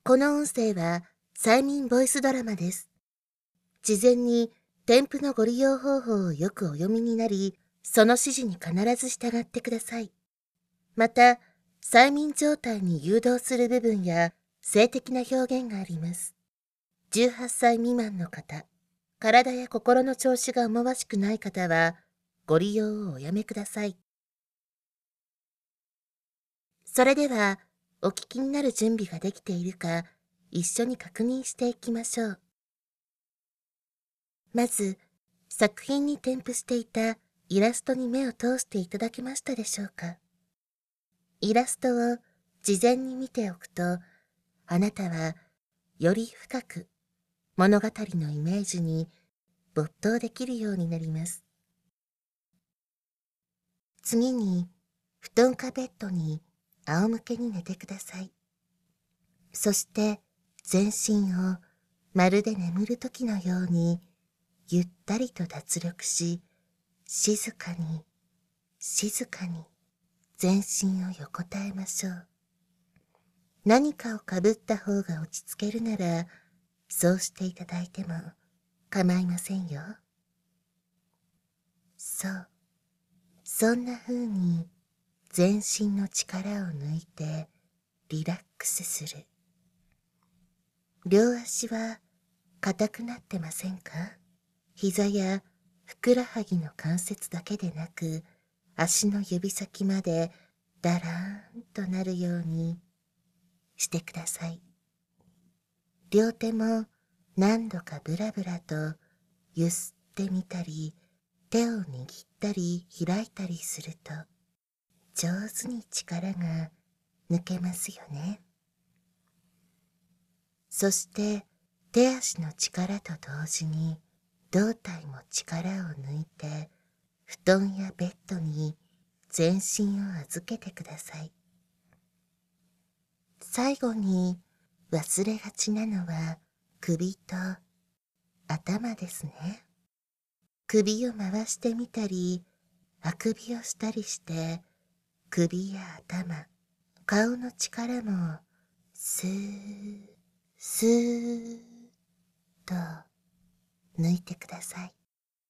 この音声は催眠ボイスドラマです。事前に添付のご利用方法をよくお読みになり、その指示に必ず従ってください。また、催眠状態に誘導する部分や性的な表現があります。18歳未満の方、体や心の調子が思わしくない方は、ご利用をおやめください。それでは、お聞きになる準備ができているか、一緒に確認していきましょう。まず、作品に添付していたイラストに目を通していただけましたでしょうか。イラストを事前に見ておくと、あなたはより深く物語のイメージに没頭できるようになります。次に、布団かベッドに仰向けに寝てください。そして全身をまるで眠る時のようにゆったりと脱力し、静かに静かに全身を横たえましょう。何かをかぶった方が落ち着けるなら、そうしていただいても構いませんよ。そう、そんな風に全身の力を抜いてリラックスする。両足は硬くなってませんか？膝やふくらはぎの関節だけでなく、足の指先までだらーんとなるようにしてください。両手も何度かブラブラとゆすってみたり、手を握ったり開いたりすると、上手に力が抜けますよね。そして手足の力と同時に胴体も力を抜いて、布団やベッドに全身を預けてください。最後に忘れがちなのは首と頭ですね。首を回してみたり、あくびをしたりして、首や頭、顔の力もスースーと抜いてください。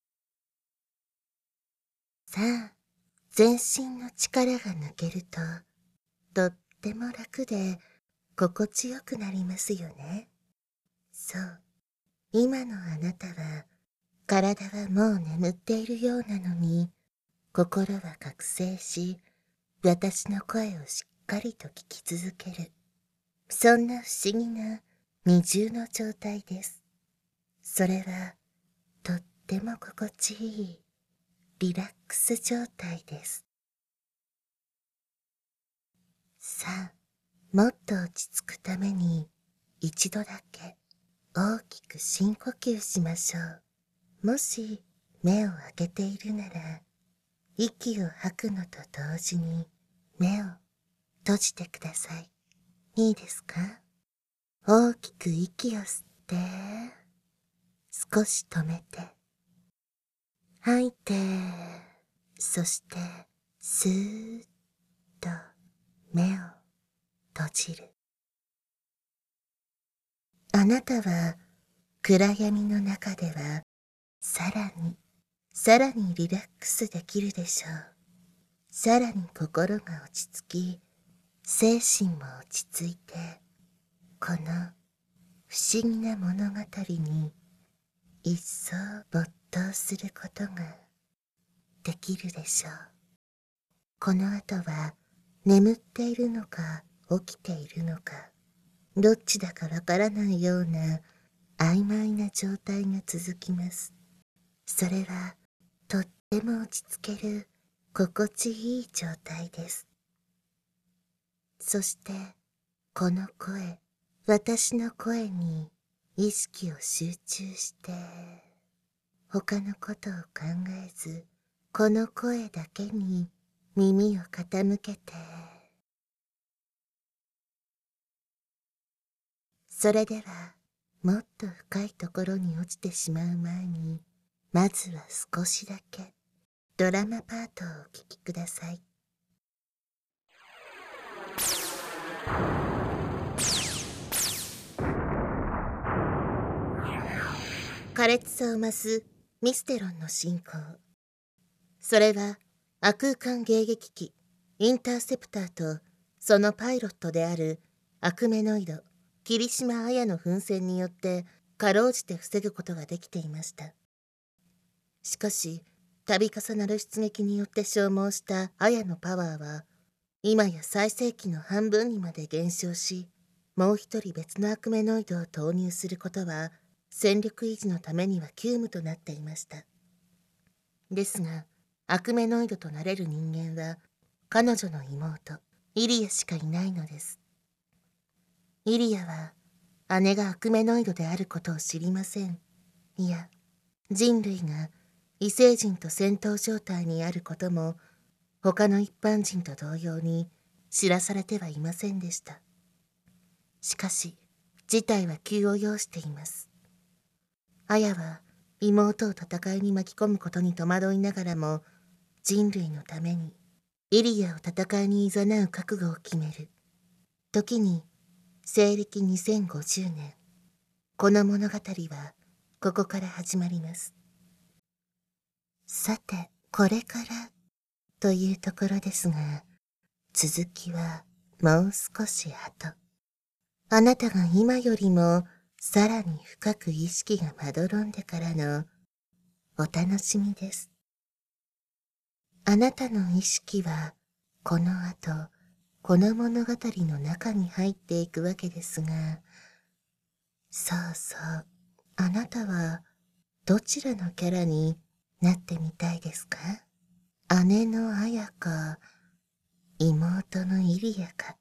さあ、全身の力が抜けると、とっても楽で心地よくなりますよね。そう、今のあなたは、体はもう眠っているようなのに、心は覚醒し、私の声をしっかりと聞き続ける。そんな不思議な二重の状態です。それは、とっても心地いいリラックス状態です。さあ、もっと落ち着くために一度だけ大きく深呼吸しましょう。もし目を開けているなら、息を吐くのと同時に目を閉じてください。いいですか？大きく息を吸って、少し止めて、吐いて、そしてスーッと目を閉じる。あなたは暗闇の中ではさらにリラックスできるでしょう。さらに心が落ち着き、精神も落ち着いて、この不思議な物語に一層没頭することができるでしょう。この後は眠っているのか起きているのか、どっちだかわからないような曖昧な状態が続きます。それはとっても落ち着ける心地いい状態です。そしてこの声、私の声に意識を集中して、他のことを考えず、この声だけに耳を傾けて、それではもっと深いところに落ちてしまう前に、まずは少しだけドラマパートをお聴きください。 苛烈さを増すミステロンの進行。それは亜空間迎撃機インターセプターとそのパイロットであるアクメノイド霧島綾の奮戦によってかろうじて防ぐことができていました。しかし度重なる出撃によって消耗した綾のパワーは今や最盛期の半分にまで減少し、もう一人別のアクメノイドを投入することは戦力維持のためには急務となっていました。ですがアクメノイドとなれる人間は彼女の妹イリアしかいないのです。イリアは姉がアクメノイドであることを知りません。いや、人類が異星人と戦闘状態にあることも他の一般人と同様に知らされてはいませんでした。しかし事態は急を要しています。綾は妹を戦いに巻き込むことに戸惑いながらも人類のためにイリアを戦いに誘う覚悟を決める。時に西暦2050年、この物語はここから始まります。さて、これからというところですが、続きはもう少し後。あなたが今よりもさらに深く意識がまどろんでからのお楽しみです。あなたの意識はこの後、この物語の中に入っていくわけですが、そうそう、あなたはどちらのキャラになってみたいですか？姉の綾か、妹のイリアか。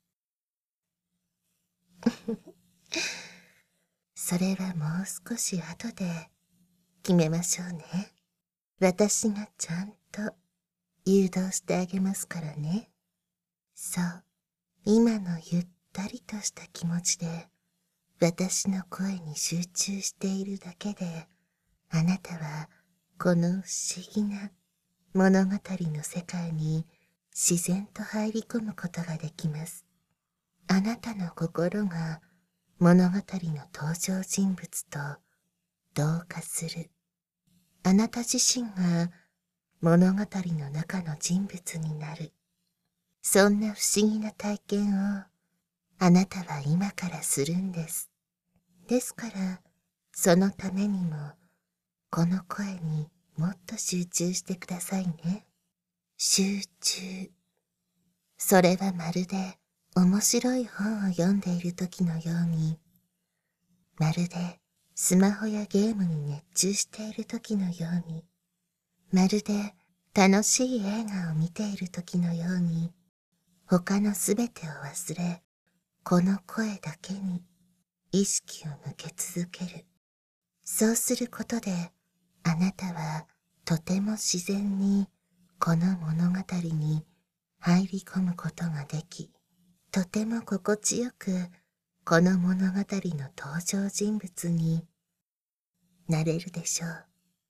それはもう少し後で決めましょうね。私がちゃんと誘導してあげますからね。そう、今のゆったりとした気持ちで私の声に集中しているだけで、あなたはこの不思議な物語の世界に自然と入り込むことができます。あなたの心が物語の登場人物と同化する。あなた自身が物語の中の人物になる。そんな不思議な体験をあなたは今からするんです。ですから、そのためにもこの声にもっと集中してくださいね。集中。それはまるで面白い本を読んでいる時のように、まるでスマホやゲームに熱中している時のように、まるで楽しい映画を見ている時のように、他のすべてを忘れ、この声だけに意識を向け続ける。そうすることで、あなたはとても自然にこの物語に入り込むことができ、とても心地よくこの物語の登場人物になれるでしょう。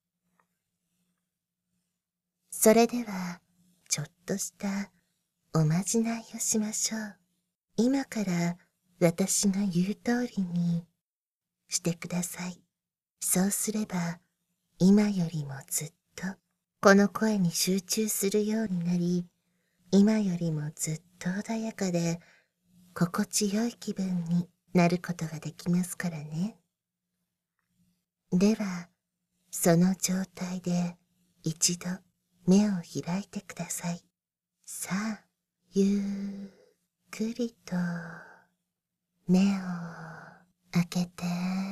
それでは、ちょっとしたおまじないをしましょう。今から私が言う通りにしてください。そうすれば、今よりもずっとこの声に集中するようになり、今よりもずっと穏やかで心地よい気分になることができますからね。では、その状態で一度目を開いてください。さあ、ゆっくりと目を開けて。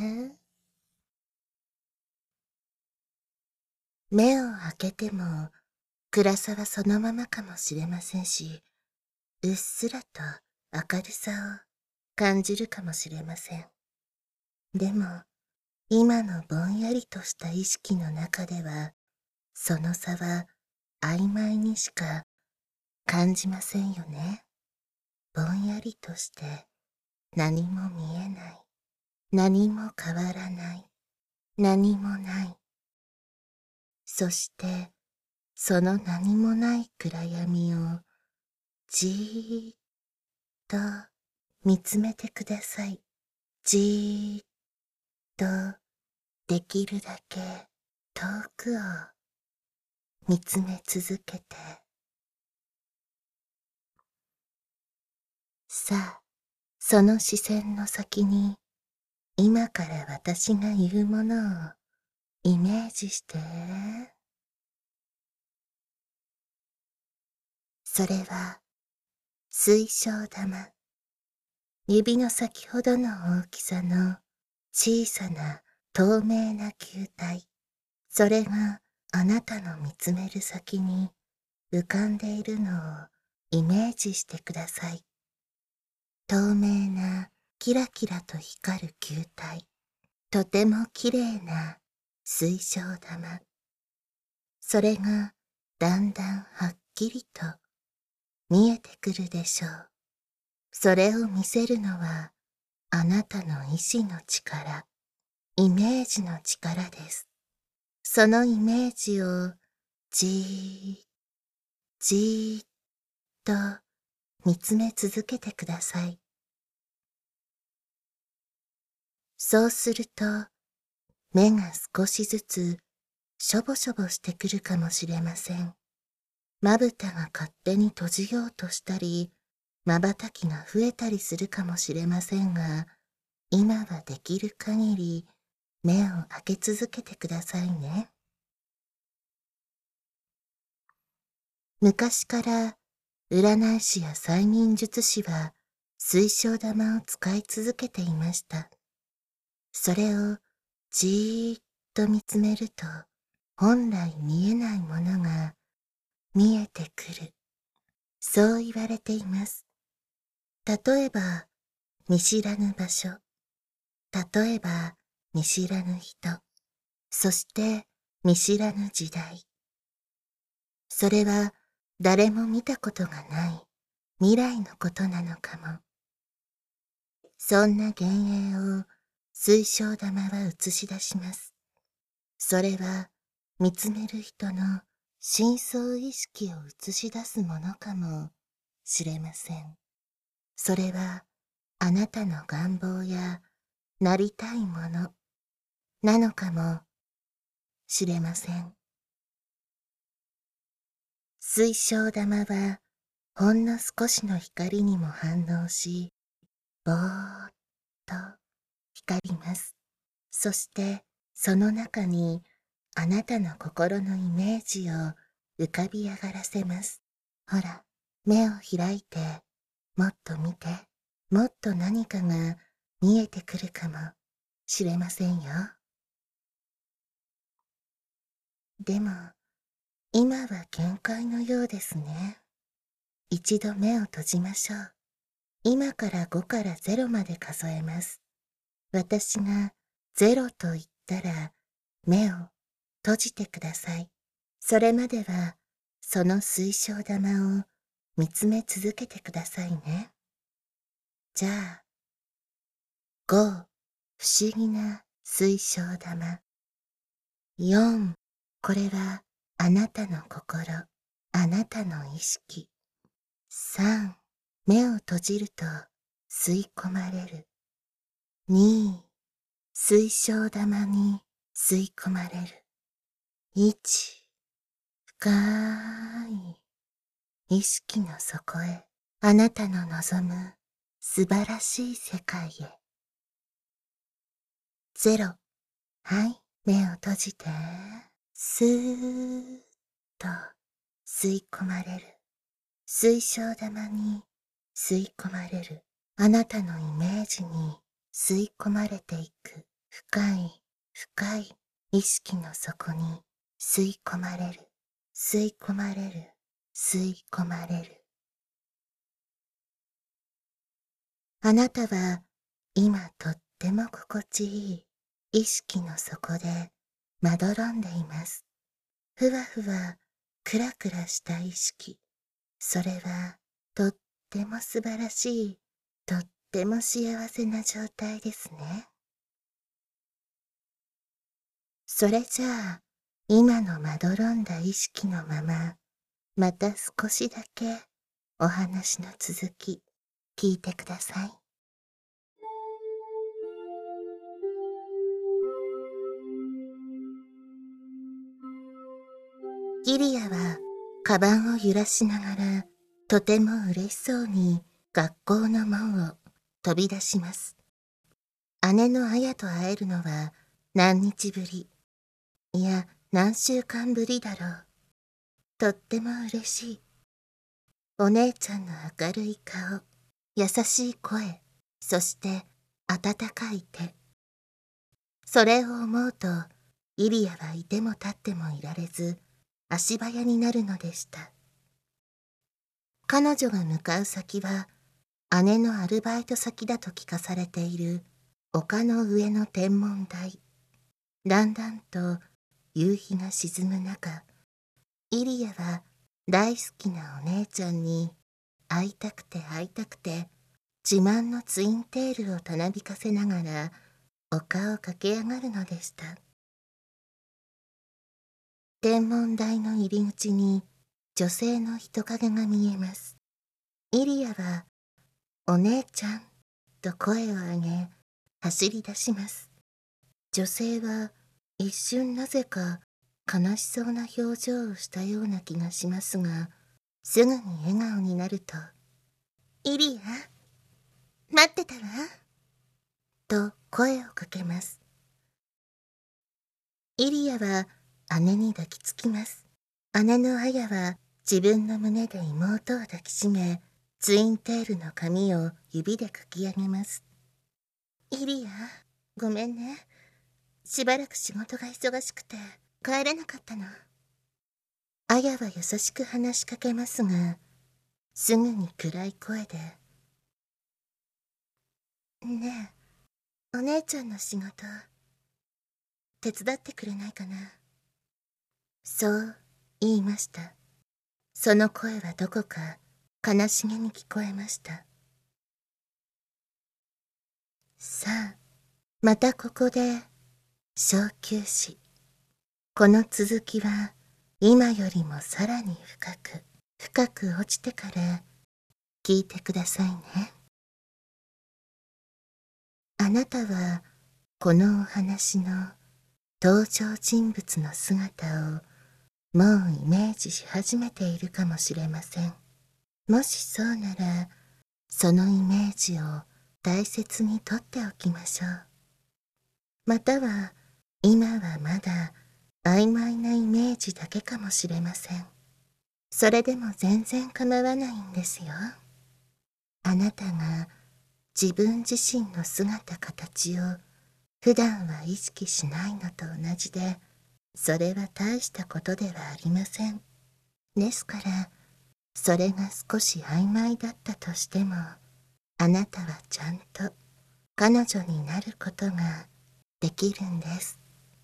目を開けても暗さはそのままかもしれませんし、うっすらと明るさを感じるかもしれません。でも、今のぼんやりとした意識の中では、その差は曖昧にしか感じませんよね。ぼんやりとして何も見えない。何も変わらない。何もない。そして、その何もない暗闇をじーっと見つめてください。じーっとできるだけ遠くを見つめ続けて、さあ、その視線の先に今から私が言うものをイメージして。それは水晶玉。指の先ほどの大きさの小さな透明な球体。それがあなたの見つめる先に浮かんでいるのをイメージしてください。透明なキラキラと光る球体。とてもきれいな水晶玉。それがだんだんはっきりと見えてくるでしょう。それを見せるのはあなたの意志の力、イメージの力です。そのイメージをじーっ、じーっと見つめ続けてください。そうすると目が少しずつしょぼしょぼしてくるかもしれません。まぶたが勝手に閉じようとしたり、瞬きが増えたりするかもしれませんが、今はできる限り目を開け続けてくださいね。昔から占い師や催眠術師は水晶玉を使い続けていました。それをじーっと見つめると、本来見えないものが見えてくる。そう言われています。例えば、見知らぬ場所。例えば、見知らぬ人。そして見知らぬ時代。それは誰も見たことがない未来のことなのかも。そんな幻影を水晶玉は映し出します。それは見つめる人の深層意識を映し出すものかもしれません。それはあなたの願望やなりたいものなのかもしれません。水晶玉はほんの少しの光にも反応し、ぼーっと光ります。そしてその中にあなたの心のイメージを浮かび上がらせます。ほら、目を開いて、もっと見て、もっと何かが見えてくるかもしれませんよ。でも、今は限界のようですね。一度目を閉じましょう。今から5から0まで数えます。私が0と言ったら、目を閉じてください。それまでは、その水晶玉を見つめ続けてくださいね。じゃあ、5、不思議な水晶玉。4、これはあなたの心、あなたの意識。3、目を閉じると吸い込まれる。2、水晶玉に吸い込まれる。1、深い意識の底へ、あなたの望む素晴らしい世界へ。0、はい、目を閉じて、スーッと吸い込まれる。水晶玉に吸い込まれる。あなたのイメージに吸い込まれていく。深い、深い意識の底に吸い込まれる。吸い込まれる。吸い込まれる。あなたは今とっても心地いい意識の底でまどろんでいます。ふわふわ、くらくらした意識。それはとっても素晴らしい、とっても幸せな状態ですね。それじゃあ、今のまどろんだ意識のまま、また少しだけお話の続き、聞いてください。 イリアはカバンを揺らしながらとても嬉しそうに学校の門を飛び出します。姉のアヤと会えるのは何日ぶり、いや何週間ぶりだろう。とっても嬉しい。お姉ちゃんの明るい顔、優しい声、そして温かい手。それを思うと、イリアはいても立ってもいられず、足早になるのでした。彼女が向かう先は、姉のアルバイト先だと聞かされている丘の上の天文台。だんだんと夕日が沈む中、イリアは大好きなお姉ちゃんに会いたくて会いたくて、自慢のツインテールをたなびかせながら丘を駆け上がるのでした。天文台の入り口に女性の人影が見えます。イリアは、お姉ちゃんと声を上げ、走り出します。女性は一瞬なぜか悲しそうな表情をしたような気がしますが、すぐに笑顔になると、イリア、待ってたわ、と声をかけます。イリアは姉に抱きつきます。姉のアヤは自分の胸で妹を抱きしめ、ツインテールの髪を指でかき上げます。イリア、ごめんね。しばらく仕事が忙しくて帰れなかったの。アヤは優しく話しかけますが、すぐに暗い声で、ねえ、お姉ちゃんの仕事、手伝ってくれないかな。そう言いました。その声はどこか悲しげに聞こえました。さあ、またここで小休止。この続きは今よりもさらに深く落ちてから聞いてくださいね。あなたはこのお話の登場人物の姿をもうイメージし始めているかもしれません。もしそうなら、そのイメージを大切にとっておきましょう。または、今はまだ曖昧なイメージだけかもしれません。それでも全然構わないんですよ。あなたが自分自身の姿形を普段は意識しないのと同じで、それは大したことではありません。ですから、それが少し曖昧だったとしても、あなたはちゃんと彼女になることができるんです。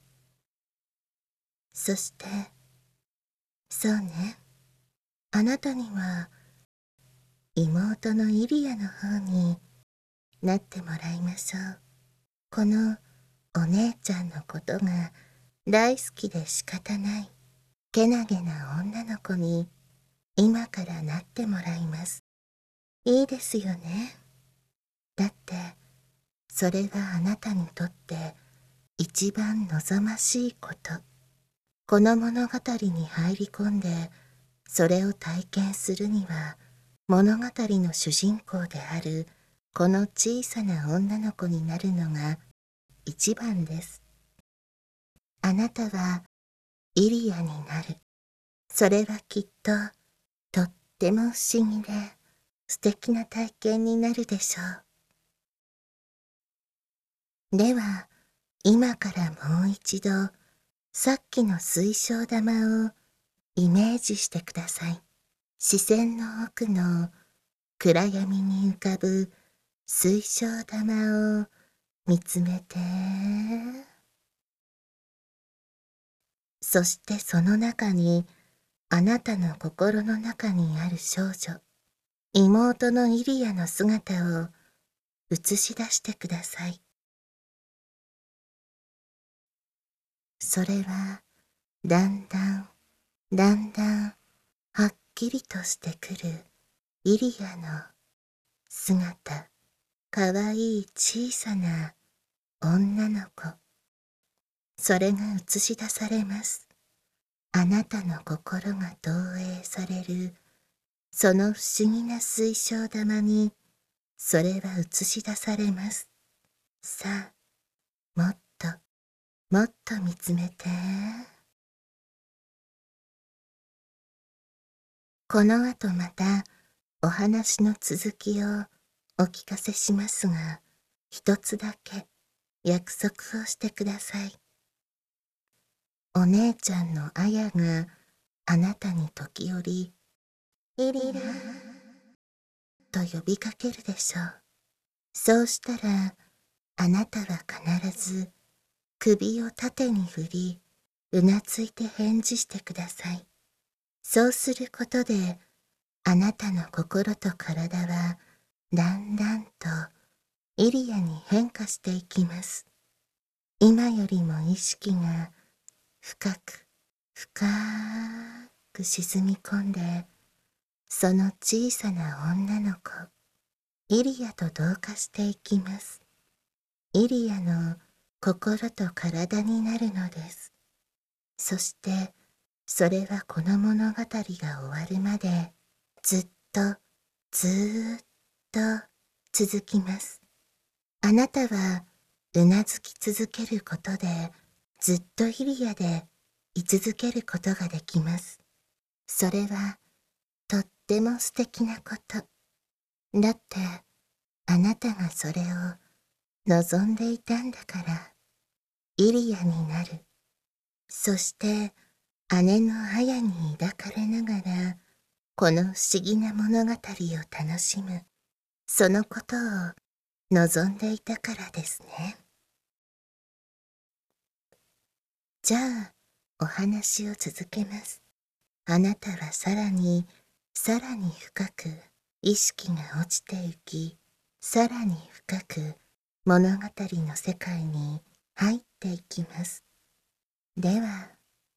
そして、そうね、あなたには妹のイリアの方になってもらいましょう。このお姉ちゃんのことが大好きで仕方ないけなげな女の子に今からなってもらいます。いいですよね。だって、それはあなたにとって一番望ましいこと。この物語に入り込んで、それを体験するには、物語の主人公であるこの小さな女の子になるのが一番です。あなたはイリアになる。それはきっととっても不思議で素敵な体験になるでしょう。では、今からもう一度、さっきの水晶玉をイメージしてください。視線の奥の暗闇に浮かぶ水晶玉を見つめて、そしてその中にあなたの心の中にある少女、妹のイリアの姿を映し出してください。それはだんだん、だんだんはっきりとしてくるイリアの姿、かわいい小さな女の子。それが映し出されます。 あなたの心が投影される、その不思議な水晶玉に、それは映し出されます。さあ、もっと、もっと見つめて。この後また、お話の続きをお聞かせしますが、一つだけ約束をしてください。お姉ちゃんのあやがあなたに時折、イリアと呼びかけるでしょう。そうしたら、あなたは必ず首を縦に振り、うなずいて返事してください。そうすることで、あなたの心と体は、だんだんとイリアに変化していきます。今よりも意識が深く、深く沈み込んで、その小さな女の子、イリアと同化していきます。イリアの心と体になるのです。そして、それはこの物語が終わるまで、ずっと、ずーっと続きます。あなたは、うなずき続けることで、ずっとイリアで居続けることができます。それは、とっても素敵なこと。だって、あなたがそれを望んでいたんだから、イリアになる。そして、姉のアヤに抱かれながら、この不思議な物語を楽しむ。そのことを望んでいたからですね。じゃあ、お話を続けます。あなたはさらに深く意識が落ちていき、さらに深く物語の世界に入っていきます。では、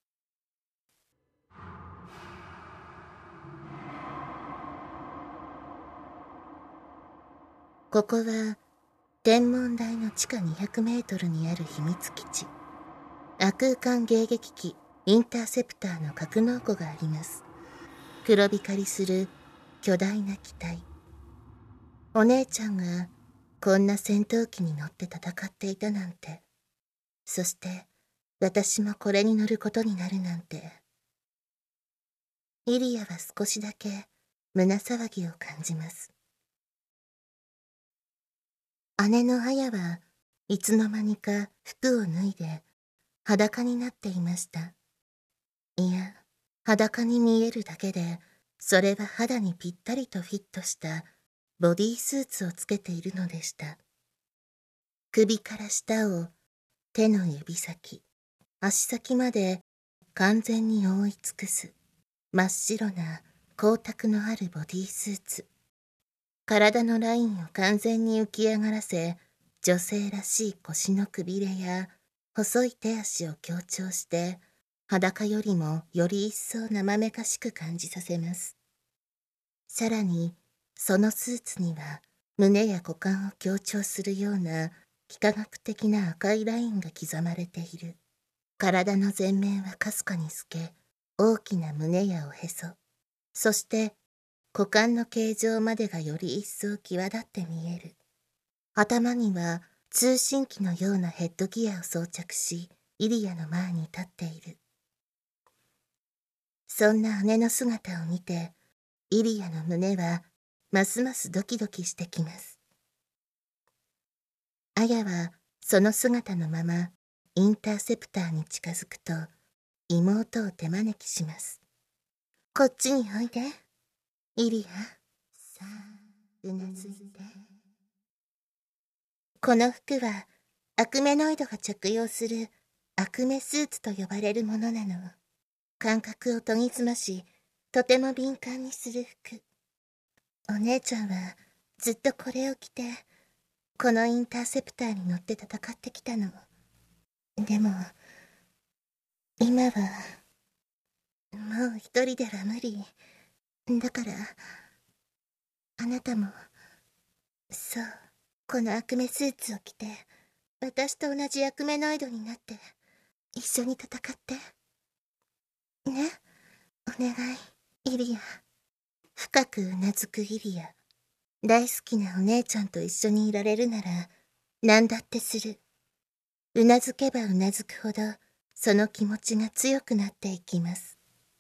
ここは天文台の地下200メートルにある秘密基地。亜空間迎撃機インターセプターの格納庫があります。黒光りする巨大な機体。お姉ちゃんがこんな戦闘機に乗って戦っていたなんて。そして私もこれに乗ることになるなんて。イリアは少しだけ胸騒ぎを感じます。姉のアヤはいつの間にか服を脱いで裸になっていました。いや、裸に見えるだけで、それは肌にぴったりとフィットしたボディースーツをつけているのでした。首から下を手の指先、足先まで完全に覆い尽くす真っ白な光沢のあるボディースーツ。体のラインを完全に浮き上がらせ、女性らしい腰のくびれや細い手足を強調して、裸よりもより一層生めかしく感じさせます。さらに、そのスーツには胸や股間を強調するような幾何学的な赤いラインが刻まれている。体の前面はかすかに透け、大きな胸やおへそ、そして股間の形状までがより一層際立って見える。頭には通信機のようなヘッドギアを装着し、イリアの前に立っている。そんな姉の姿を見て、イリアの胸はますますドキドキしてきます。アヤはその姿のままインターセプターに近づくと、妹を手招きします。こっちにおいで、イリア。さあ、うなずいて。この服はアクメノイドが着用するアクメスーツと呼ばれるものなの。感覚を研ぎ澄まし、とても敏感にする服。お姉ちゃんはずっとこれを着て、このインターセプターに乗って戦ってきたの。でも、今は、もう一人では無理。だから、あなたも、そう、この悪魔スーツを着て、私と同じ悪魔ノイドになって、一緒に戦って。 ね、お願い、イリア。深くうなずくイリア。大好きなお姉ちゃんと一緒にいられるなら、何だってする。うなずけばうなずくほど、その気持ちが強くなっていきます。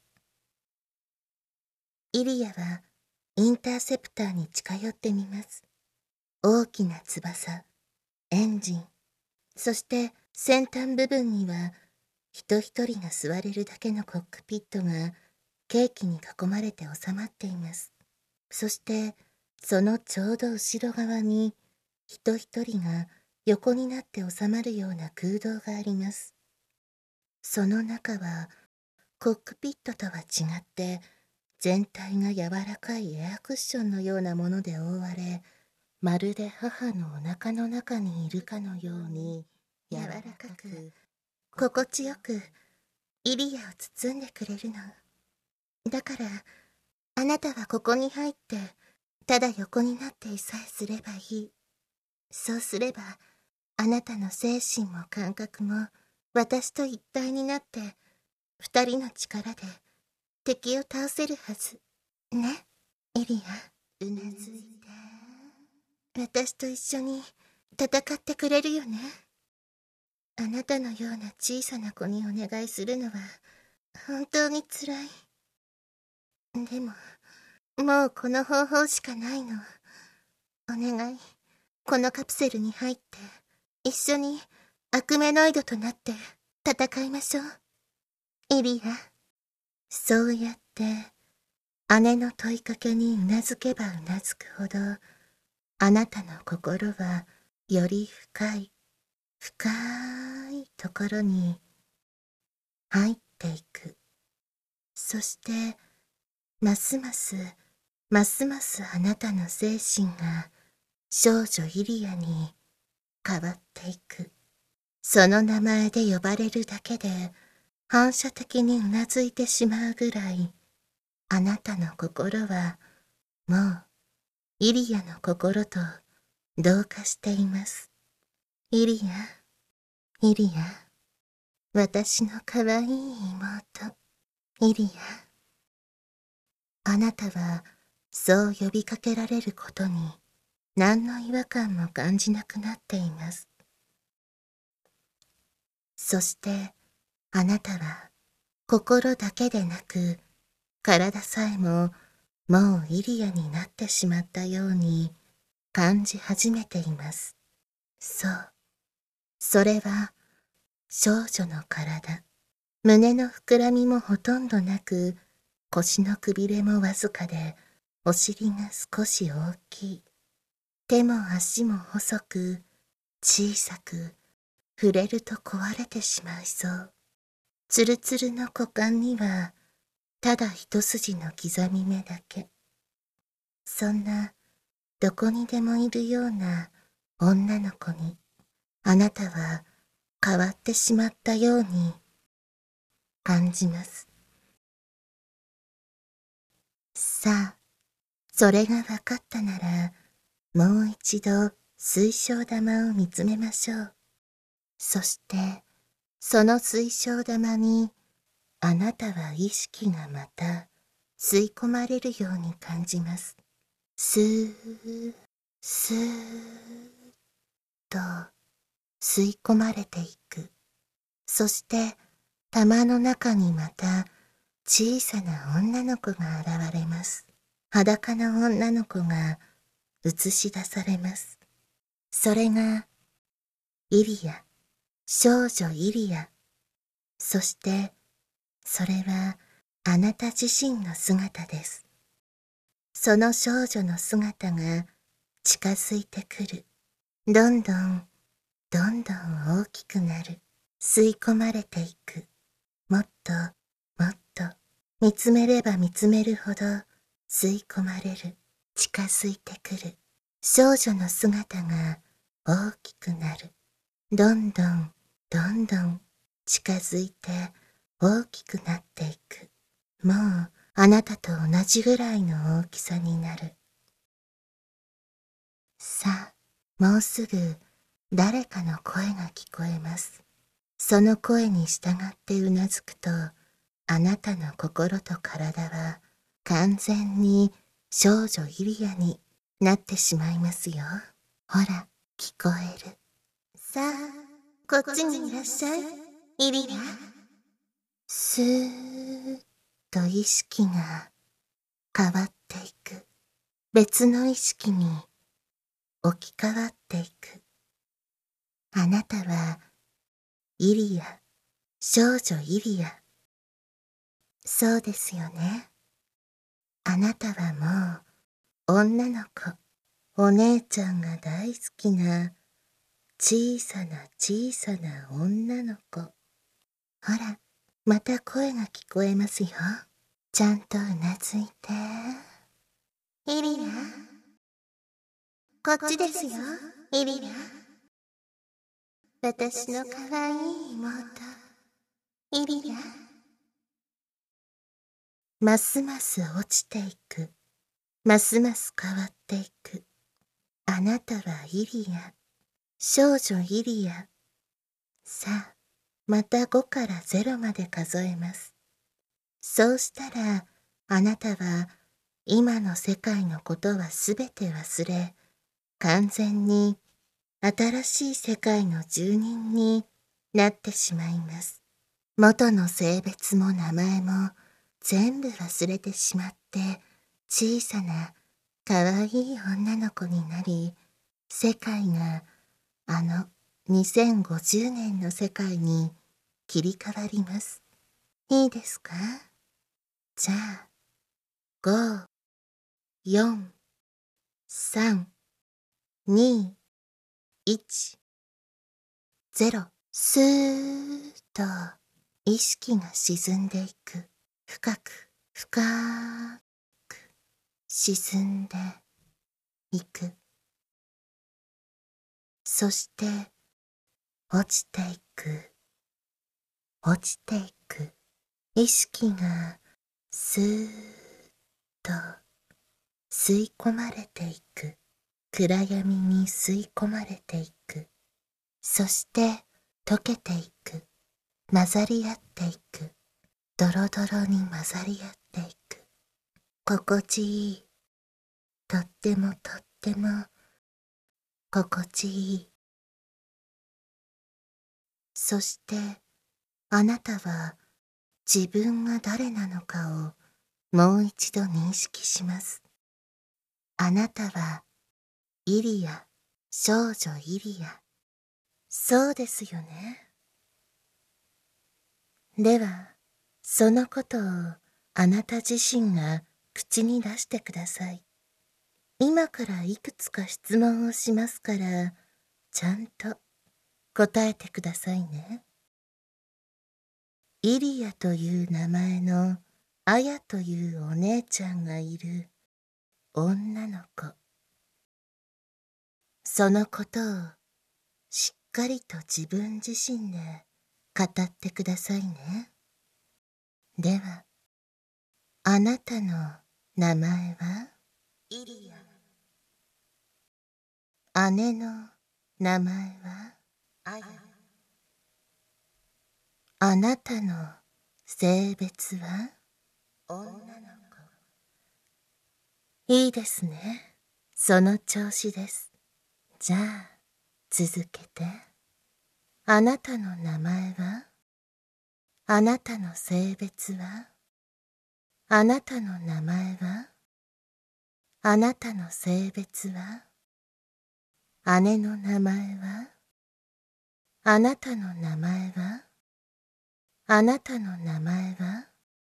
イリアは、インターセプターに近寄ってみます。大きな翼、エンジン、そして先端部分には、人一人が座れるだけのコックピットが、ケーキに囲まれて収まっています。そして、そのちょうど後ろ側に、人一人が横になって収まるような空洞があります。その中は、コックピットとは違って、全体が柔らかいエアクッションのようなもので覆われ、まるで母のお腹の中にいるかのように、柔らかく、心地よく、イリアを包んでくれるの。だから、あなたはここに入って、ただ横になっていさえすればいい。そうすれば、あなたの精神も感覚も、私と一体になって、二人の力で、敵を倒せるはず。ね、エリア。うなずいて。私と一緒に、戦ってくれるよね。あなたのような小さな子にお願いするのは、本当に辛い。でも、もうこの方法しかないの。お願い、このカプセルに入って、一緒にアクメノイドとなって戦いましょう。イリア。そうやって、姉の問いかけにうなずけばうなずくほど、あなたの心はより深い、深いところに入っていく。そして、ますます、ますますあなたの精神が少女イリアに変わっていく。その名前で呼ばれるだけで反射的にうなずいてしまうぐらい、あなたの心はもうイリアの心と同化しています。イリア、イリア、私の可愛い妹、イリア。あなたはそう呼びかけられることに何の違和感も感じなくなっています。そしてあなたは心だけでなく体さえももうイリアになってしまったように感じ始めています。そう。それは少女の体。胸の膨らみもほとんどなく、腰のくびれもわずかで、お尻が少し大きい。手も足も細く、小さく、触れると壊れてしまいそう。つるつるの股間には、ただ一筋の刻み目だけ。そんな、どこにでもいるような女の子に、あなたは変わってしまったように感じます。さあ、それが分かったなら、もう一度水晶玉を見つめましょう。そして、その水晶玉に、あなたは意識がまた吸い込まれるように感じます。スー、スーッと吸い込まれていく。そして、玉の中にまた小さな女の子が現れます。裸の女の子が映し出されます。それが、イリア、少女イリア。そして、それはあなた自身の姿です。その少女の姿が近づいてくる。どんどん、どんどん大きくなる。吸い込まれていく。もっと、もっと、見つめれば見つめるほど吸い込まれる。近づいてくる。少女の姿が大きくなる。どんどん、どんどん近づいて大きくなっていく。もうあなたと同じぐらいの大きさになる。さあ、もうすぐ誰かの声が聞こえます。その声に従ってうなずくと、 あなたの心と体は完全に少女イリアになってしまいますよ。ほら、聞こえる。さあ、こっちにいらっしゃい、イリア。スーッと意識が変わっていく。別の意識に置き換わっていく。あなたはイリア、少女イリア。そうですよね。あなたはもう女の子、お姉ちゃんが大好きな小さな小さな女の子。ほら、また声が聞こえますよ。ちゃんとうなずいて。イリア、こっちですよ、イリア。私のかわいい妹、イリア。ますます落ちていく。ますます変わっていく。あなたはイリア、少女イリア。さあ、また5から0まで数えます。そうしたら、あなたは今の世界のことはすべて忘れ、完全に新しい世界の住人になってしまいます。元の性別も名前も全部忘れてしまって、小さなかわいい女の子になり、世界があの2050年の世界に切り替わります。いいですか？じゃあ、5、4、3、2、1、0。スーッと意識が沈んでいく。深く、深く沈んでいく。そして、落ちていく。落ちていく。意識がスーッと吸い込まれていく。暗闇に吸い込まれていく。そして溶けていく。混ざり合っていく。ドロドロに混ざり合っていく。心地いい。とってもとっても心地いい。そしてあなたは自分が誰なのかをもう一度認識します。あなたはイリア、少女イリア。そうですよね。では、そのことをあなた自身が口に出してください。今からいくつか質問をしますから、ちゃんと答えてくださいね。イリアという名前のアヤというお姉ちゃんがいる女の子。そのことをしっかりと自分自身で語ってくださいね。では、あなたの名前は？イリア。姉の名前は？アヤ。あなたの性別は？女の子。いいですね。その調子です。じゃあ、続けて。あなたの名前は？あなたの性別は？あなたの名前は？あなたの性別は？姉の名前は？あなたの名前は？あなたの名前は？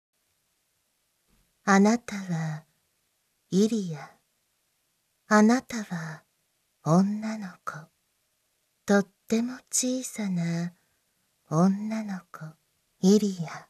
あなたはイリア。あなたは女の子。とっても小さな女の子、イリア。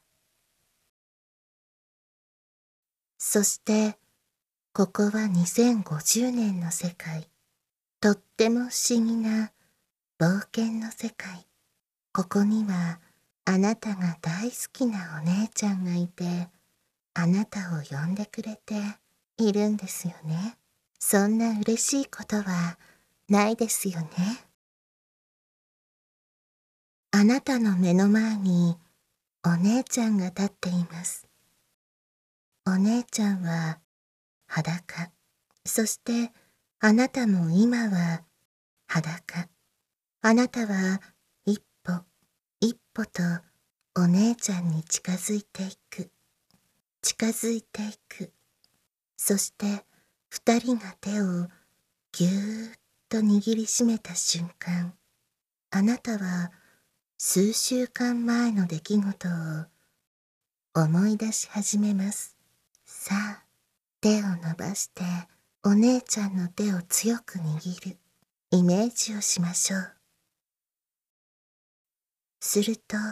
そして、ここは2050年の世界。とっても不思議な冒険の世界。ここにはあなたが大好きなお姉ちゃんがいて、あなたを呼んでくれているんですよね。そんな嬉しいことはないですよね。あなたの目の前にお姉ちゃんが立っています。お姉ちゃんは裸。そしてあなたも今は裸。あなたは一歩一歩とお姉ちゃんに近づいていく。近づいていく。そして二人が手をぎゅーっと握りしめた瞬間、あなたは数週間前の出来事を思い出し始めます。さあ、手を伸ばしてお姉ちゃんの手を強く握るイメージをしましょう。すると、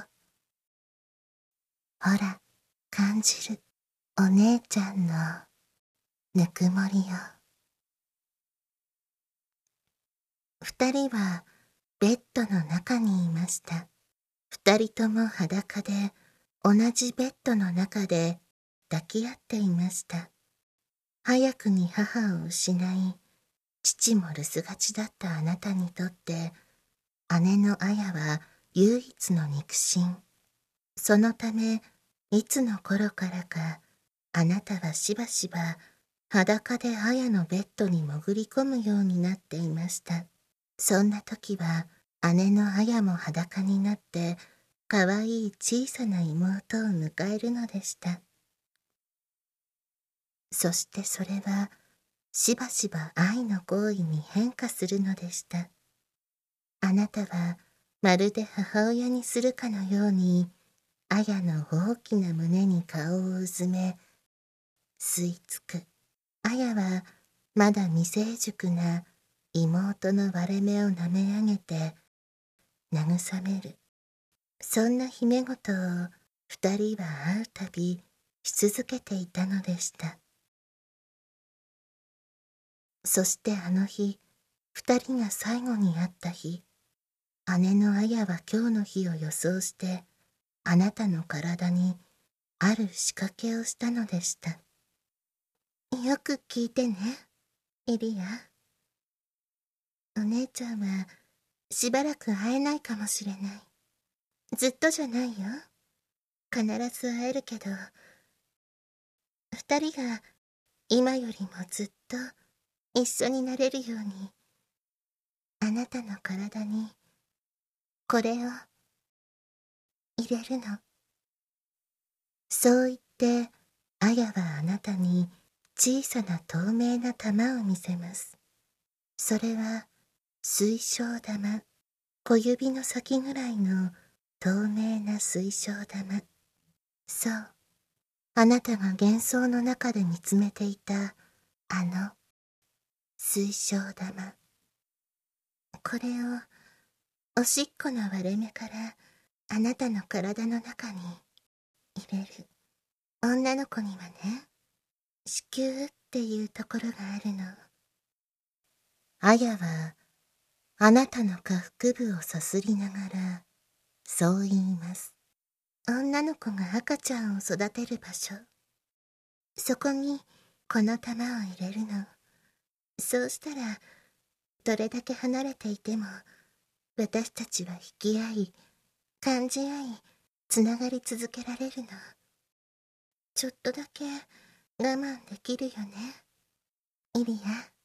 ほら、感じるお姉ちゃんのぬくもりを。二人はベッドの中にいました。二人とも裸で同じベッドの中で抱き合っていました。早くに母を失い、父も留守がちだったあなたにとって、姉の綾は唯一の肉親。そのため、いつの頃からか、あなたはしばしば裸で綾のベッドに潜り込むようになっていました。そんな時は、姉の綾も裸になって、かわいい小さな妹を迎えるのでした。そしてそれは、しばしば愛の行為に変化するのでした。あなたは、まるで母親にするかのように、綾の大きな胸に顔をうずめ、吸い付く。綾は、まだ未成熟な妹の割れ目を舐め上げて、慰める。そんな秘め事を二人は会うたびし続けていたのでした。そしてあの日、二人が最後に会った日、姉の綾は今日の日を予想して、あなたの体にある仕掛けをしたのでした。よく聞いてね、イリア。お姉ちゃんはしばらく会えないかもしれない。ずっとじゃないよ。必ず会えるけど、二人が今よりもずっと一緒になれるように、あなたの体にこれを入れるの。そう言って、綾はあなたに小さな透明な玉を見せます。それは水晶玉、小指の先ぐらいの透明な水晶玉。そう、あなたが幻想の中で見つめていたあの水晶玉。これをおしっこの割れ目からあなたの体の中に入れる。女の子にはね、子宮っていうところがあるの。綾はあなたの下腹部をさすりながらそう言います。女の子が赤ちゃんを育てる場所。そこにこの玉を入れるの。そうしたら、どれだけ離れていても、私たちは引き合い、感じ合い、つながり続けられるの。ちょっとだけ我慢できるよね、イリ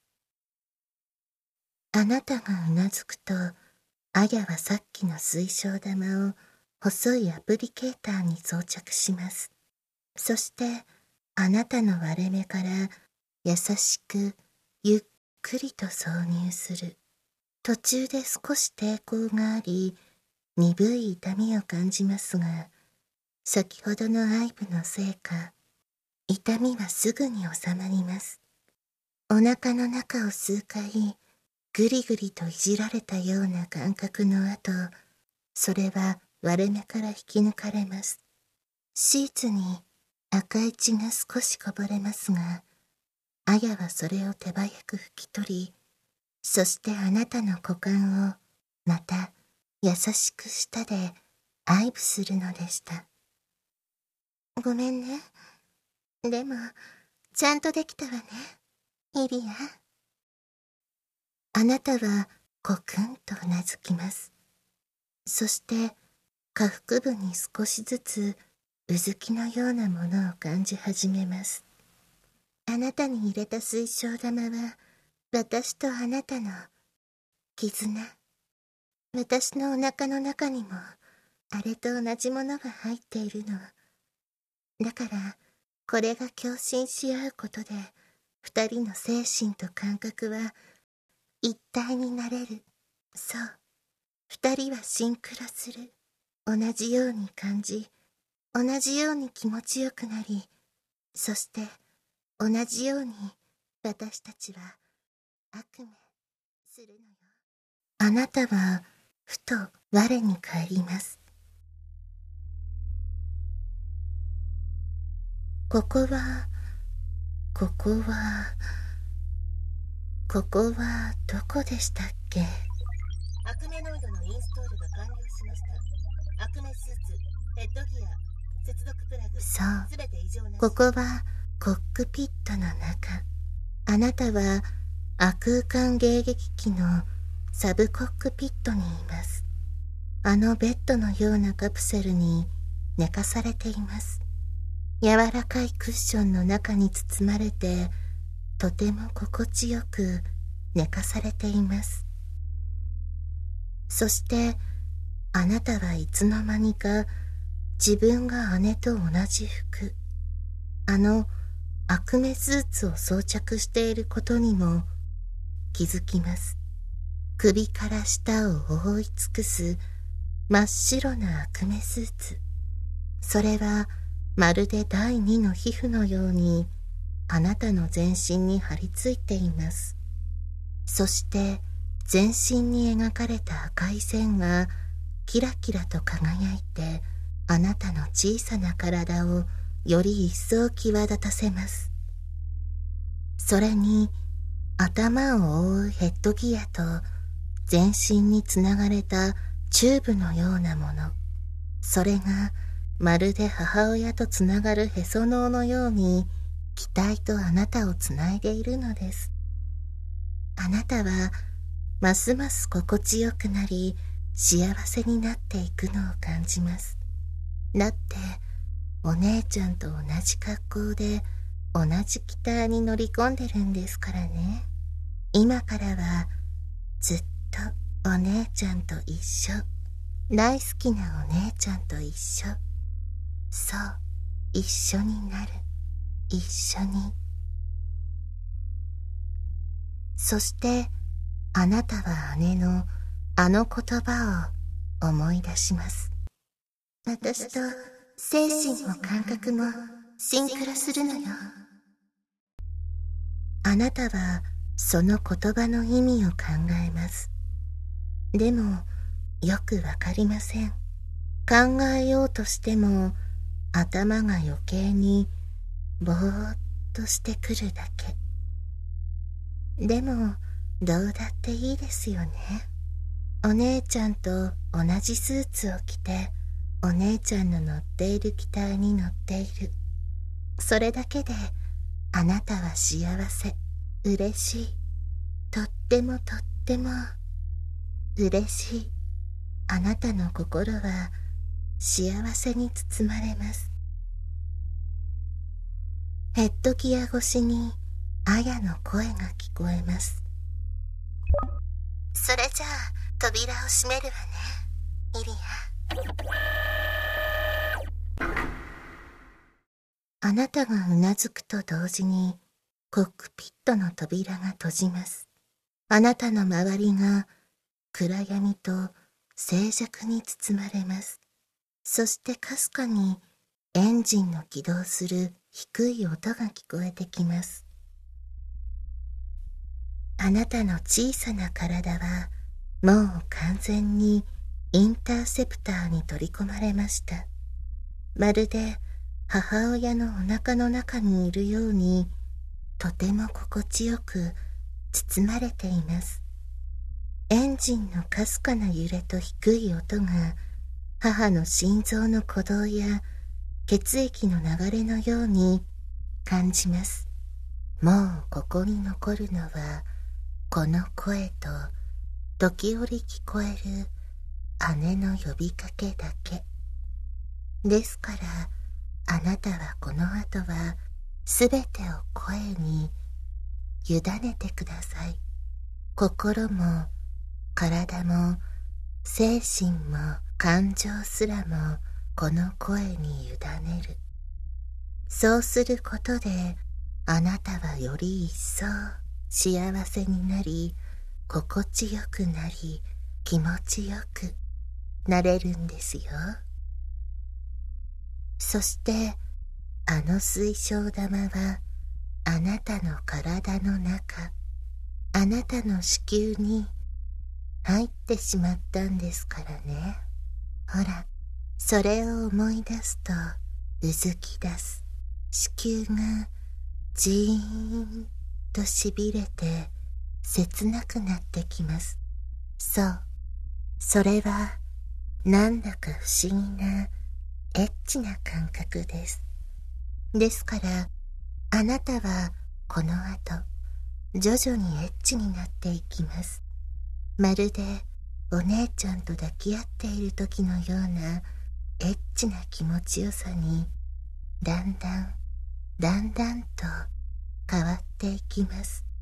ア。あなたがうなずくと、綾はさっきの水晶玉を細いアプリケーターに装着します。そして、あなたの割れ目から優しくゆっくりと挿入する。途中で少し抵抗があり、鈍い痛みを感じますが、先ほどの愛撫のせいか、痛みはすぐに収まります。お腹の中を数回、ぐりぐりといじられたような感覚の後、それは割れ目から引き抜かれます。シーツに赤い血が少しこぼれますが、綾はそれを手早く拭き取り、そしてあなたの股間をまた優しく舌で愛撫するのでした。ごめんね。でも、ちゃんとできたわね、イリア。あなたはコクンとうなずきます。そして、 下腹部に少しずつうずきのようなものを感じ始めます。あなたに入れた水晶玉は、私とあなたの絆。私のお腹の中にも、あれと同じものが入っているの。だから、これが共振し合うことで、二人の精神と感覚は一体になれる。そう。二人はシンクロする。同じように感じ、同じように気持ちよくなり、そして同じように私たちは悪夢するのよ。あなたはふと我に返ります。ここはどこでしたっけ？ アクメノイドのインストールが完了しました。アクメスーツ、ヘッドギア、接続プラグ、 そう、 すべて異常なし。 ここはコックピットの中。あなたは亜空間迎撃機のサブコックピットにいます。あのベッドのようなカプセルに寝かされています。柔らかいクッションの中に包まれて、とても心地よく寝かされています。そしてあなたはいつの間にか自分が姉と同じ服、あの悪夢スーツを装着していることにも気づきます。首から下を覆い尽くす真っ白な悪夢スーツ。それはまるで第二の皮膚のようにあなたの全身に張り付いています。そして全身に描かれた赤い線はキラキラと輝いてあなたの小さな体をより一層際立たせます。それに頭を覆うヘッドギアと全身につながれたチューブのようなもの、それがまるで母親とつながるへその緒のように機体とあなたをつないでいるのです。あなたはますます心地よくなり幸せになっていくのを感じます。だってお姉ちゃんと同じ格好で同じ機体に乗り込んでるんですからね。今からはずっとお姉ちゃんと一緒。大好きなお姉ちゃんと一緒。そう、一緒になる。一緒に。そしてあなたは姉のあの言葉を思い出します。私と精神も感覚もシンクロするのよ。あなたはその言葉の意味を考えます。でもよくわかりません。考えようとしても頭が余計にぼーっとしてくるだけ。でもどうだっていいですよね。お姉ちゃんと同じスーツを着てお姉ちゃんの乗っている機体に乗っている。それだけであなたは幸せ、嬉しい。とっても嬉しい。あなたの心は幸せに包まれます。ヘッドギア越しにアヤの声が聞こえます。それじゃあ扉を閉めるわね、イリア。あなたがうなずくと同時にコックピットの扉が閉じます。あなたの周りが暗闇と静寂に包まれます。そしてかすかにエンジンの起動する低い音が聞こえてきます。あなたの小さな体はもう完全にインターセプターに取り込まれました。まるで母親のお腹の中にいるようにとても心地よく包まれています。エンジンのかすかな揺れと低い音が母の心臓の鼓動や血液の流れのように感じます。もうここに残るのはこの声と時折聞こえる姉の呼びかけだけ。ですから、あなたはこの後はすべてを声に委ねてください。心も体も精神も感情すらもこの声に委ねる。そうすることで、あなたはより一層幸せになり、心地よくなり、気持ちよくなれるんですよ。そして、あの水晶玉は、あなたの体の中、あなたの子宮に入ってしまったんですからね。ほら、それを思い出すと、うずき出す。子宮がじーんとしびれて、切なくなってきます。そう、それは、なんだか不思議な、エッチな感覚です。ですから、あなたはこの後、徐々にエッチになっていきます。まるでお姉ちゃんと抱き合っている時のようなエッチな気持ちよさに、だんだんと変わっていきます。